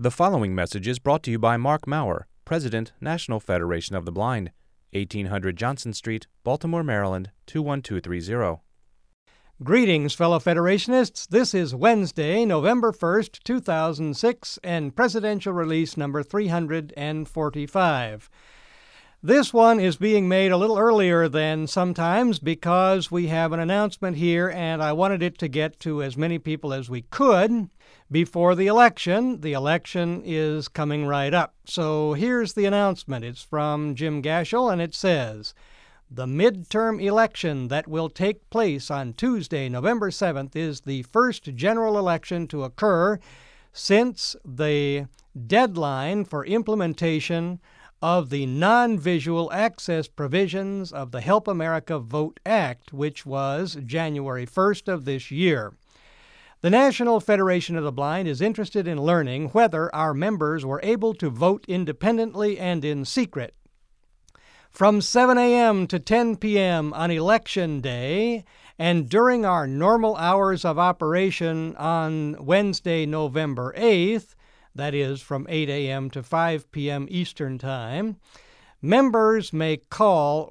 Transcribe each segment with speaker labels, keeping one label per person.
Speaker 1: The following message is brought to you by Mark Maurer, President, National Federation of the Blind, 1800 Johnson Street, Baltimore, Maryland, 21230.
Speaker 2: Greetings, fellow Federationists. This is Wednesday, November 1st, 2006, and Presidential Release number 345. This one is being made a little earlier than sometimes because we have an announcement here, and I wanted it to get to as many people as we could before the election. The election is coming right up. So here's the announcement. It's from Jim Gashel, and it says, the midterm election that will take place on Tuesday, November 7th, is the first general election to occur since the deadline for implementation of the non-visual access provisions of the Help America Vote Act, which was January 1st of this year. The National Federation of the Blind is interested in learning whether our members were able to vote independently and in secret. From 7 a.m. to 10 p.m. on Election Day and during our normal hours of operation on Wednesday, November 8th, that is from 8 a.m. to 5 p.m. Eastern Time, members may call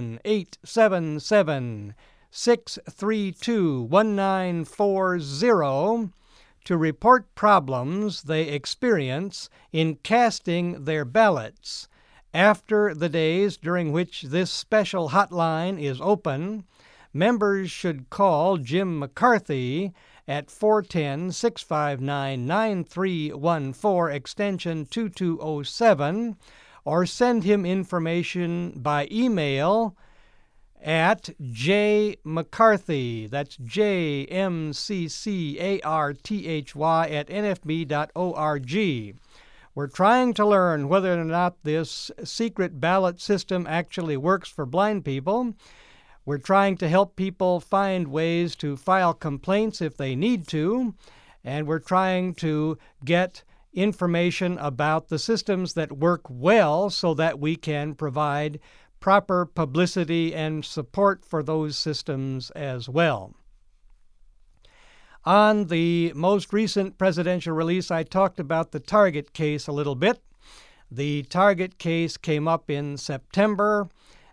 Speaker 2: 1-877-632-1940 to report problems they experience in casting their ballots. After the days during which this special hotline is open, members should call Jim McCarthy at 410-659-9314, extension 2207, or send him information by email at jmccarthy, that's jmccarthy at nfb.org. We're trying to learn whether or not this secret ballot system actually works for blind people. We're trying to help people find ways to file complaints if they need to, and we're trying to get information about the systems that work well so that we can provide proper publicity and support for those systems as well. On the most recent presidential release, I talked about the Target case a little bit. The Target case came up in September,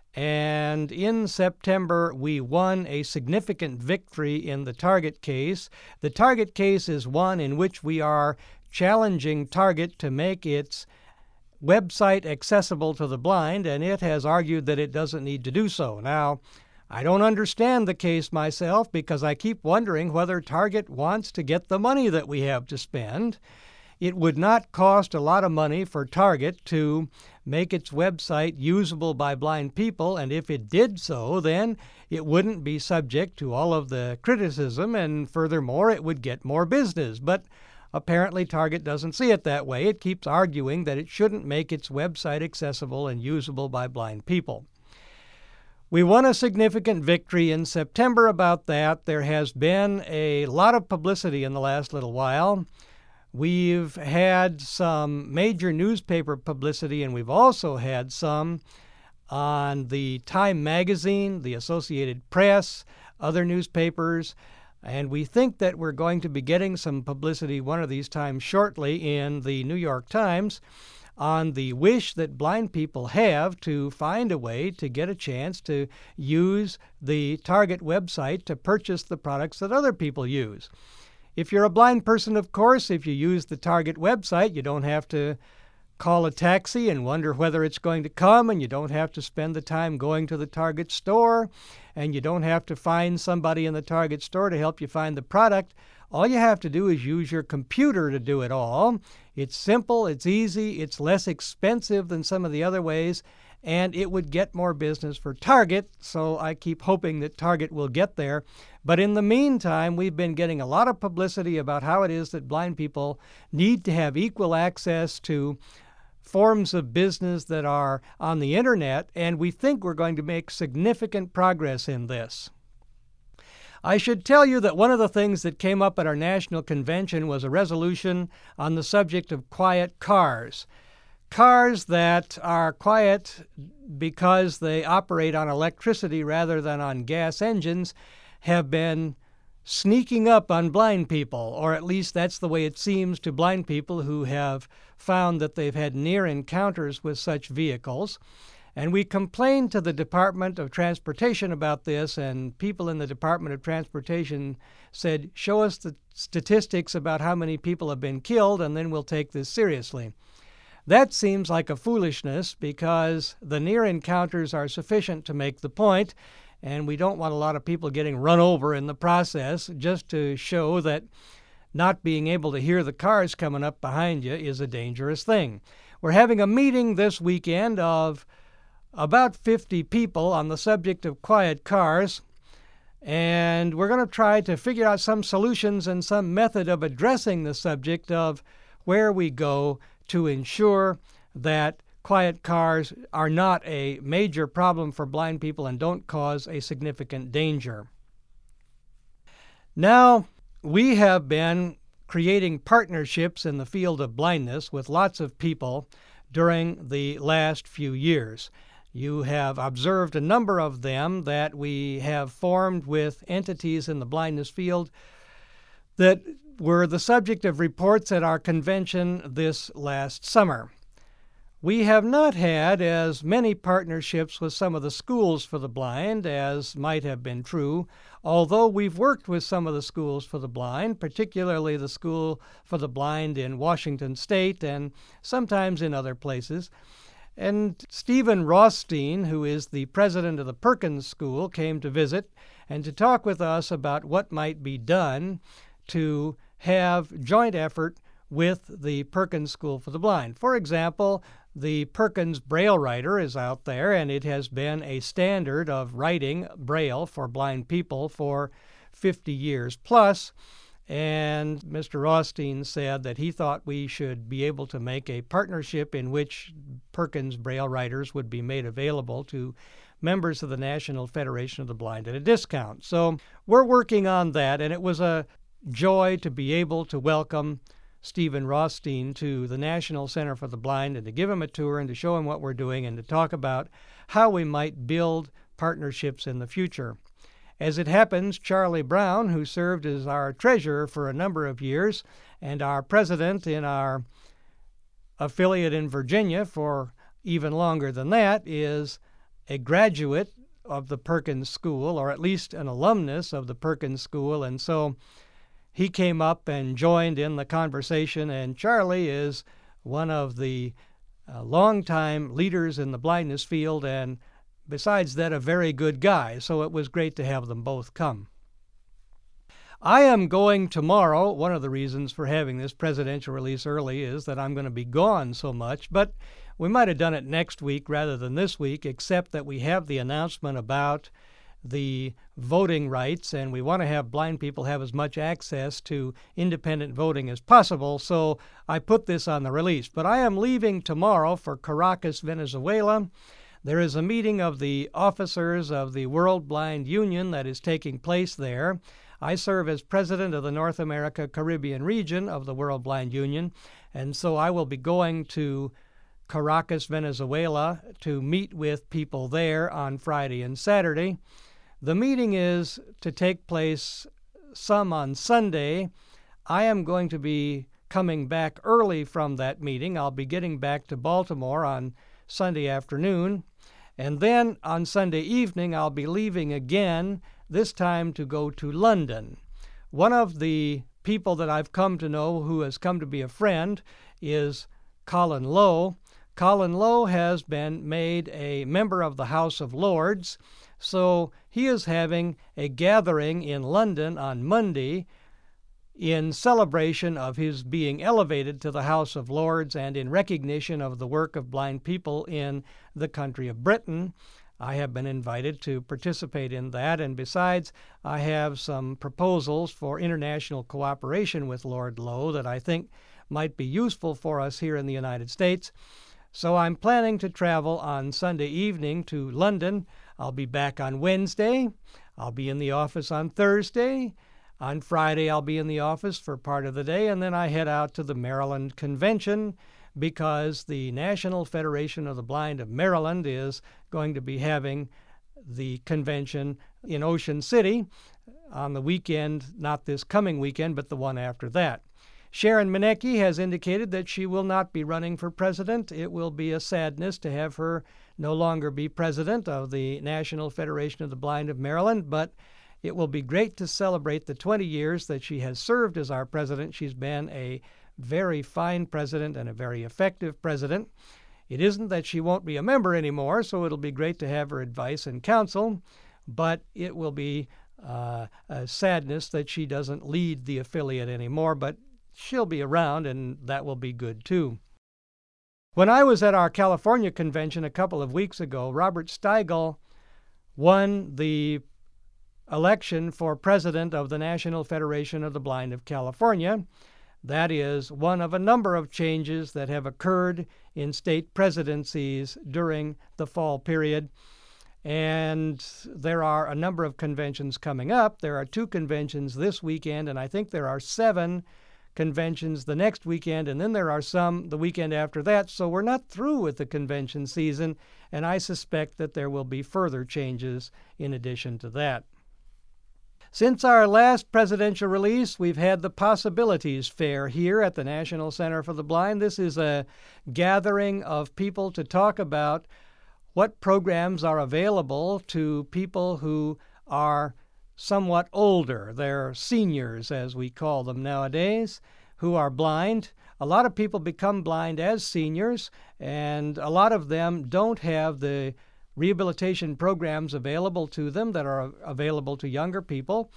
Speaker 2: and in September we won a significant victory in the Target case. The Target case is one in which we are challenging Target to make its website accessible to the blind, and it has argued that it doesn't need to do so. Now, I don't understand the case myself because I keep wondering whether Target wants to get the money that we have to spend. It would not cost a lot of money for Target to make its website usable by blind people, and if it did so, then it wouldn't be subject to all of the criticism, and furthermore, it would get more business. But apparently Target doesn't see it that way. It keeps arguing that it shouldn't make its website accessible and usable by blind people. We won a significant victory in September about that. There has been a lot of publicity in the last little while. We've had some major newspaper publicity, and we've also had some on the Time Magazine, the Associated Press, other newspapers, and we think that we're going to be getting some publicity one of these times shortly in the New York Times on the wish that blind people have to find a way to get a chance to use the Target website to purchase the products that other people use. If you're a blind person, of course, if you use the Target website, you don't have to call a taxi and wonder whether it's going to come, and you don't have to spend the time going to the Target store, and you don't have to find somebody in the Target store to help you find the product. All you have to do is use your computer to do it all. It's simple, it's easy, it's less expensive than some of the other ways, and it would get more business for Target, so I keep hoping that Target will get there. But in the meantime, we've been getting a lot of publicity about how it is that blind people need to have equal access to forms of business that are on the internet, and we think we're going to make significant progress in this. I should tell you that one of the things that came up at our national convention was a resolution on the subject of quiet cars. Cars that are quiet because they operate on electricity rather than on gas engines have been sneaking up on blind people, or at least that's the way it seems to blind people who have found that they've had near encounters with such vehicles. And we complained to the Department of Transportation about this, and people in the Department of Transportation said, show us the statistics about how many people have been killed, and then we'll take this seriously. That seems like a foolishness because the near encounters are sufficient to make the point, and we don't want a lot of people getting run over in the process, just to show that not being able to hear the cars coming up behind you is a dangerous thing. We're having a meeting this weekend of about 50 people on the subject of quiet cars, and we're going to try to figure out some solutions and some method of addressing the subject of where we go to ensure that quiet cars are not a major problem for blind people and don't cause a significant danger. Now, we have been creating partnerships in the field of blindness with lots of people during the last few years. You have observed a number of them that we have formed with entities in the blindness field that were the subject of reports at our convention this last summer. We have not had as many partnerships with some of the schools for the blind as might have been true, although we've worked with some of the schools for the blind, particularly the School for the Blind in Washington State and sometimes in other places. And Stephen Rothstein, who is the president of the Perkins School, came to visit and to talk with us about what might be done to have joint effort with the Perkins School for the Blind. For example, the Perkins Braille Writer is out there, and it has been a standard of writing Braille for blind people for 50 years plus. And Mr. Rothstein said that he thought we should be able to make a partnership in which Perkins Braille writers would be made available to members of the National Federation of the Blind at a discount. So we're working on that, and it was a joy to be able to welcome Stephen Rothstein to the National Center for the Blind and to give him a tour and to show him what we're doing and to talk about how we might build partnerships in the future. As it happens, Charlie Brown, who served as our treasurer for a number of years and our president in our affiliate in Virginia for even longer than that, is a graduate of the Perkins School, or at least an alumnus of the Perkins School, and so he came up and joined in the conversation, and Charlie is one of the longtime leaders in the blindness field, and besides that, a very good guy, so it was great to have them both come. I am going tomorrow. One of the reasons for having this presidential release early is that I'm going to be gone so much, but we might have done it next week rather than this week, except that we have the announcement about the voting rights, and we want to have blind people have as much access to independent voting as possible, so I put this on the release. But I am leaving tomorrow for Caracas, Venezuela. There is a meeting of the officers of the World Blind Union that is taking place there. I serve as president of the North America Caribbean region of the World Blind Union, and so I will be going to Caracas, Venezuela to meet with people there on Friday and Saturday. The meeting is to take place some on Sunday. I am going to be coming back early from that meeting. I'll be getting back to Baltimore on Sunday afternoon. And then on Sunday evening, I'll be leaving again, this time to go to London. One of the people that I've come to know who has come to be a friend is Colin Lowe. Colin Lowe has been made a member of the House of Lords, so he is having a gathering in London on Monday in celebration of his being elevated to the House of Lords and in recognition of the work of blind people in the country of Britain. I have been invited to participate in that, and besides, I have some proposals for international cooperation with Lord Lowe that I think might be useful for us here in the United States. So I'm planning to travel on Sunday evening to London. I'll be back on Wednesday. I'll be in the office on Thursday. On Friday, I'll be in the office for part of the day, and then I head out to the Maryland Convention because the National Federation of the Blind of Maryland is going to be having the convention in Ocean City on the weekend, not this coming weekend, but the one after that. Sharon Manecki has indicated that she will not be running for president. It will be a sadness to have her no longer be president of the National Federation of the Blind of Maryland, but it will be great to celebrate the 20 years that she has served as our president. She's been a very fine president and a very effective president. It isn't that she won't be a member anymore, so it'll be great to have her advice and counsel, but it will be a sadness that she doesn't lead the affiliate anymore, but she'll be around, and that will be good too. When I was at our California convention a couple of weeks ago, Robert Steigel won the election for president of the National Federation of the Blind of California. That is one of a number of changes that have occurred in state presidencies during the fall period. And there are a number of conventions coming up. There are 2 conventions this weekend, and I think there are 7 conventions the next weekend, and then there are some the weekend after that. So we're not through with the convention season, and I suspect that there will be further changes in addition to that. Since our last presidential release, we've had the Possibilities Fair here at the National Center for the Blind. This is a gathering of people to talk about what programs are available to people who are somewhat older. They're seniors, as we call them nowadays, who are blind. A lot of people become blind as seniors, and a lot of them don't have the rehabilitation programs available to them that are available to younger people.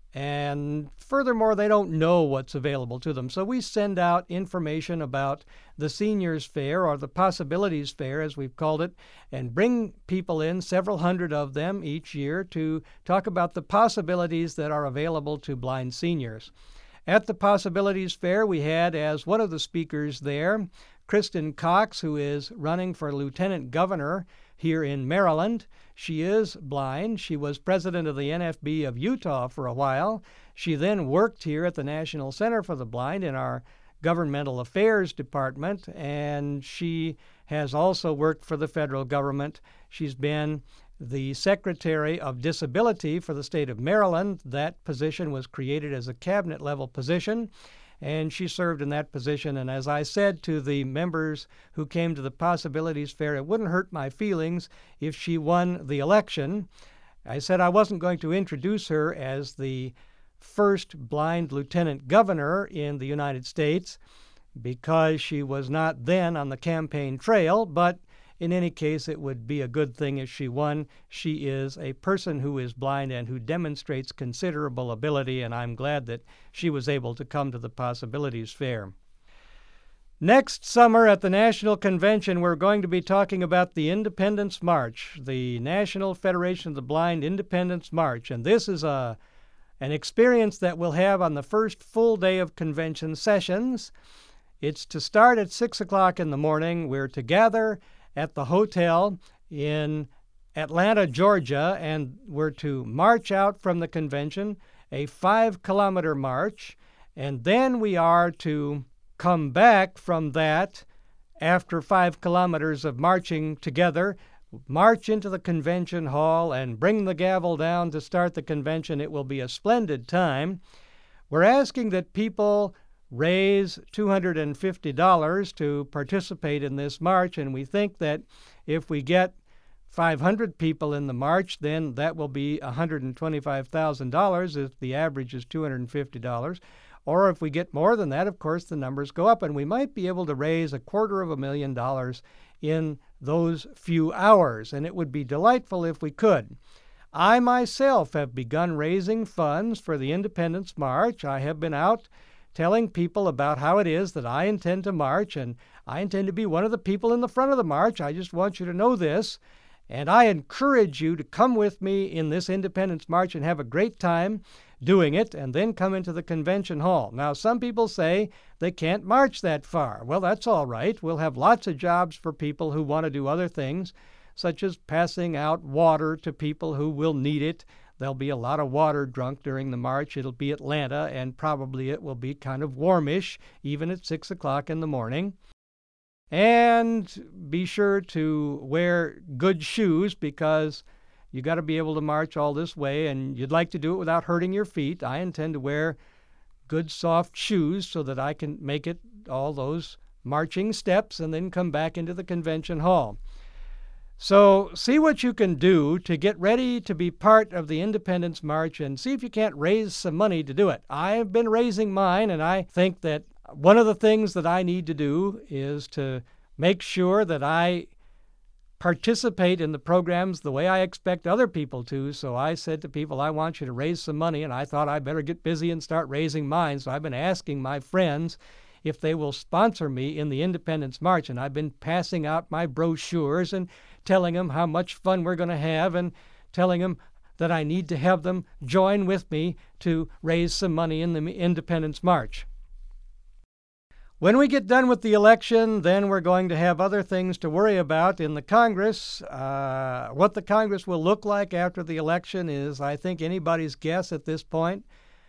Speaker 2: And furthermore, they don't know what's available to them. So we send out information about the Seniors Fair, or the Possibilities Fair, as we've called it, and bring people in, several hundred of them each year, to talk about the possibilities that are available to blind seniors. At the Possibilities Fair, we had as one of the speakers there Kristen Cox, who is running for lieutenant governor here in Maryland. She is blind. She was president of the NFB of Utah for a while. She then worked here at the National Center for the Blind in our Governmental Affairs Department, and she has also worked for the federal government. She's been the Secretary of Disability for the state of Maryland. That position was created as a cabinet-level position, and she served in that position. And as I said to the members who came to the Possibilities Fair, it wouldn't hurt my feelings if she won the election. I said I wasn't going to introduce her as the first blind lieutenant governor in the United States because she was not then on the campaign trail, but in any case, it would be a good thing if she won. She is a person who is blind and who demonstrates considerable ability, and I'm glad that she was able to come to the Possibilities Fair. Next summer at the National Convention, we're going to be talking about the Independence March, the National Federation of the Blind Independence March. And this is an experience that we'll have on the first full day of convention sessions. It's to start at 6 o'clock in the morning. We're to gather at the hotel in Atlanta, Georgia, and we're to march out from the convention, a 5-kilometer march, and then we are to come back from that after 5 kilometers of marching together, march into the convention hall and bring the gavel down to start the convention. It will be a splendid time. We're asking that people raise $250 to participate in this march, and we think that if we get 500 people in the march, then that will be $125,000 if the average is $250. Or if we get more than that, of course, the numbers go up, and we might be able to raise $250,000 in those few hours, and it would be delightful if we could. I myself have begun raising funds for the Independence March. I have been out telling people about how it is that I intend to march, and I intend to be one of the people in the front of the march. I just want you to know this, and I encourage you to come with me in this Independence March and have a great time doing it, and then come into the convention hall. Now, some people say they can't march that far. Well, that's all right. We'll have lots of jobs for people who want to do other things, such as passing out water to people who will need it. There'll be a lot of water drunk during the march. It'll be Atlanta, and probably it will be kind of warmish, even at 6 o'clock in the morning. And be sure to wear good shoes, because You got to be able to march all this way, and you'd like to do it without hurting your feet. I intend to wear good soft shoes so that I can make it all those marching steps and then come back into the convention hall. So see what you can do to get ready to be part of the Independence March, and see if you can't raise some money to do it. I've been raising mine, and I think that one of the things that I need to do is to make sure that I participate in the programs the way I expect other people to. So I said to people, I want you to raise some money, and I thought I better get busy and start raising mine. So I've been asking my friends if they will sponsor me in the Independence March, and I've been passing out my brochures and telling them how much fun we're going to have, and telling them that I need to have them join with me to raise some money in the Independence March. When we get done with the election, then we're going to have other things to worry about in the Congress. What the Congress will look like after the election is, I think, anybody's guess at this point.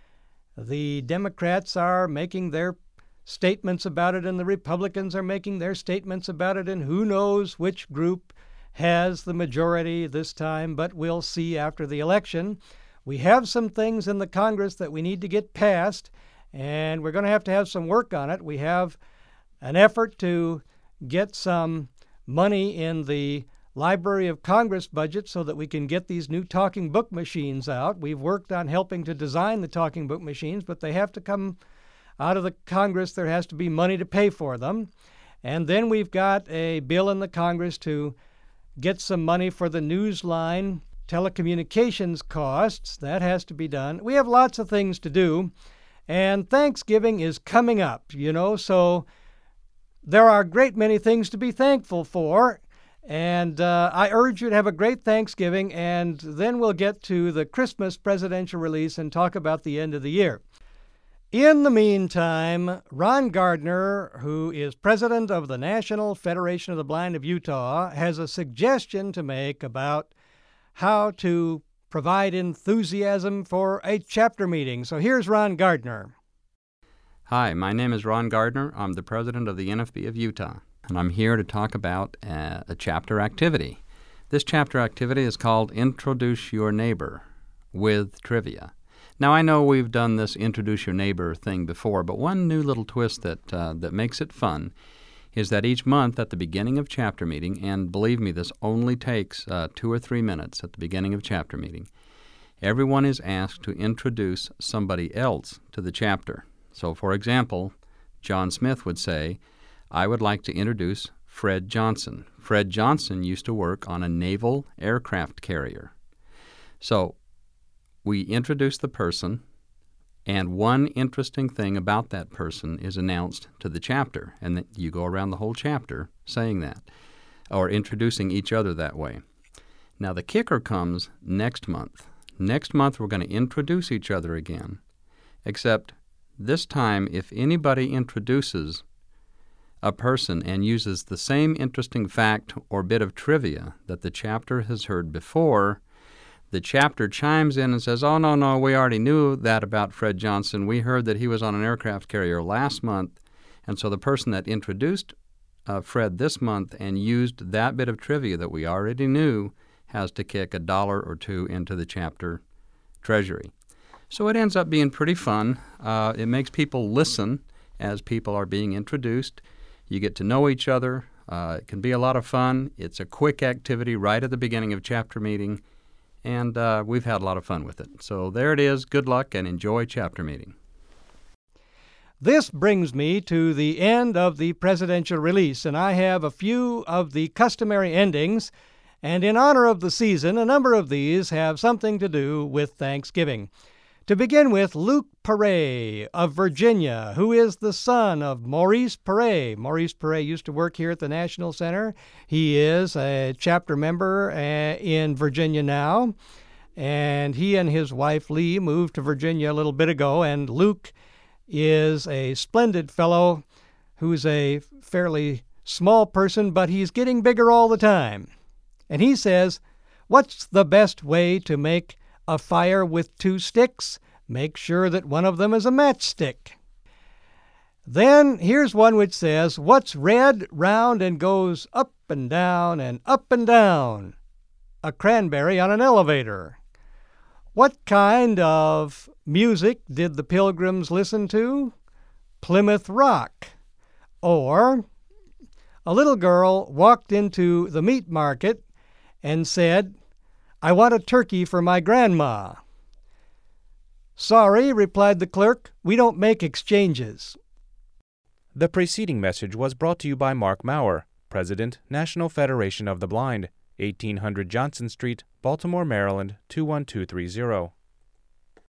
Speaker 2: The Democrats are making their statements about it, and the Republicans are making their statements about it, and who knows which group has the majority this time, but we'll see after the election. We have some things in the Congress that we need to get passed, and we're going to have some work on it. We have an effort to get some money in the Library of Congress budget so that we can get these new talking book machines out. We've worked on helping to design the talking book machines, but they have to come out of the Congress. There has to be money to pay for them. And then we've got a bill in the Congress to get some money for the Newsline telecommunications costs. That has to be done. We have lots of things to do, and Thanksgiving is coming up, so there are a great many things to be thankful for, and I urge you to have a great Thanksgiving, and then we'll get to the Christmas presidential release and talk about the end of the year. In the meantime, Ron Gardner, who is president of the National Federation of the Blind of Utah, has a suggestion to make about how to provide enthusiasm for a chapter meeting. So here's Ron Gardner.
Speaker 3: Hi, my name is Ron Gardner. I'm the president of the NFB of Utah, and I'm here to talk about a chapter activity. This chapter activity is called Introduce Your Neighbor with Trivia. Now, I know we've done this Introduce Your Neighbor thing before, but one new little twist that makes it fun is that each month at the beginning of chapter meeting, and believe me, this only takes 2 or 3 minutes at the beginning of chapter meeting, everyone is asked to introduce somebody else to the chapter. So, for example, John Smith would say, I would like to introduce Fred Johnson. Fred Johnson used to work on a naval aircraft carrier. So, we introduce the person, and one interesting thing about that person is announced to the chapter, and you go around the whole chapter saying that, or introducing each other that way. Now, the kicker comes next month. Next month, we're going to introduce each other again, except this time, if anybody introduces a person and uses the same interesting fact or bit of trivia that the chapter has heard before, the chapter chimes in and says, oh, no, we already knew that about Fred Johnson. We heard that he was on an aircraft carrier last month. And so the person that introduced Fred this month and used that bit of trivia that we already knew has to kick $1 or $2 into the chapter treasury. So it ends up being pretty fun. It makes people listen as people are being introduced. You get to know each other. It can be a lot of fun. It's a quick activity right at the beginning of chapter meeting. And we've had a lot of fun with it. So there it is. Good luck and enjoy chapter meeting.
Speaker 2: This brings me to the end of the presidential release, and I have a few of the customary endings. And in honor of the season, a number of these have something to do with Thanksgiving. To begin with, Luke Perret of Virginia, who is the son of Maurice Perret. Maurice Perret used to work here at the National Center. He is a chapter member in Virginia now, and he and his wife Lee moved to Virginia a little bit ago, and Luke is a splendid fellow who's a fairly small person, but he's getting bigger all the time. And he says, what's the best way to make a fire with 2 sticks? Make sure that one of them is a matchstick. Then here's one which says, what's red, round, and goes up and down and up and down? a cranberry on an elevator. What kind of music did the Pilgrims listen to? Plymouth Rock. Or, a little girl walked into the meat market and said, "I want a turkey for my grandma." "Sorry," replied the clerk, "we don't make exchanges."
Speaker 1: The preceding message was brought to you by Mark Maurer, President, National Federation of the Blind, 1800 Johnson Street, Baltimore, Maryland, 21230.